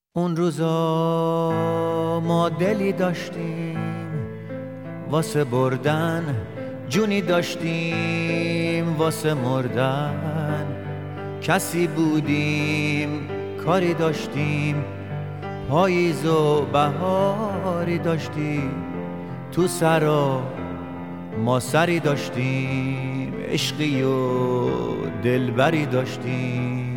اون روزا ما دلی داشتیم واسه بردن، جونی داشتیم واسه مردن. کسی بودیم، کاری داشتیم، پاییز و بهاری داشتیم. تو سرا ما سری داشتیم، عشقی و دلبری داشتیم.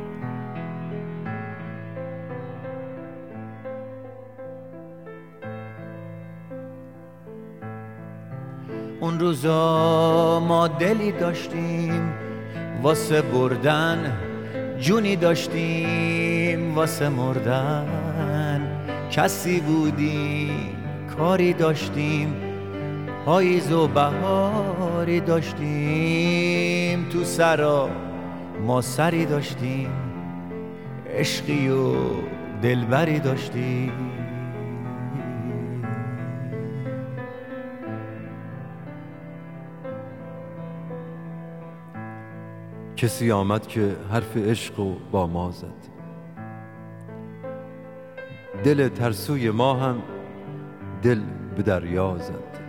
اون روزا ما دلی داشتیم واسه بردن، جونی داشتیم واسه مردن. کسی بودیم، کاری داشتیم، پاییز و بهاری داشتیم. تو سرا ما سری داشتیم، عشقی و دلبری داشتیم. کسی آمد که حرف عشق و با ما زد، دل ترسوی ما هم دل به دریا زد.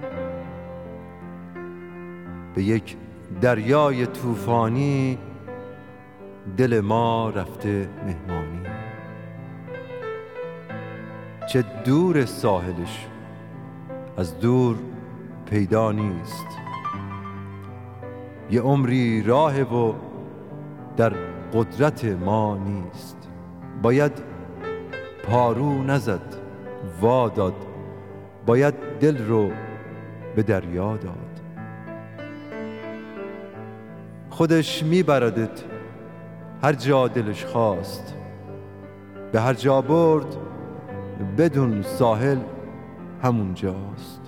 به یک دریای طوفانی دل ما رفته مهمانی. چه دور ساحلش از دور پیدا نیست، یه عمری راه و در قدرت ما نیست. باید پارو نزد وا داد، باید دل رو به دریا داد. خودش میبردت هر جا دلش خواست، به هر جا برد بدون ساحل همون جاست.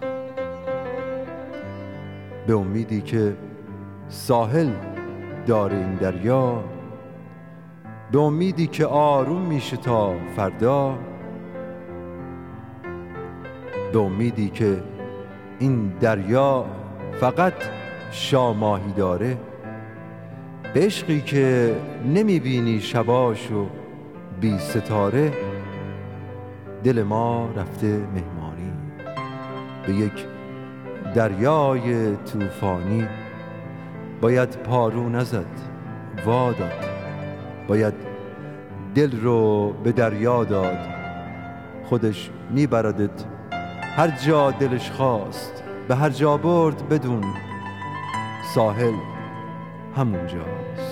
به امیدی که ساحل داره این دریا، به امیدی که آروم میشه تا فردا، به امیدی که این دریا فقط شاماهی داره، به عشقی که نمیبینی شباش و بی ستاره. دل ما رفته مهمانی به یک دریای طوفانی. باید پارو نزد وا داد، باید دل رو به دریا داد. خودش میبردت هر جا دلش خواست، به هر جا برد بدون ساحل همون جاست.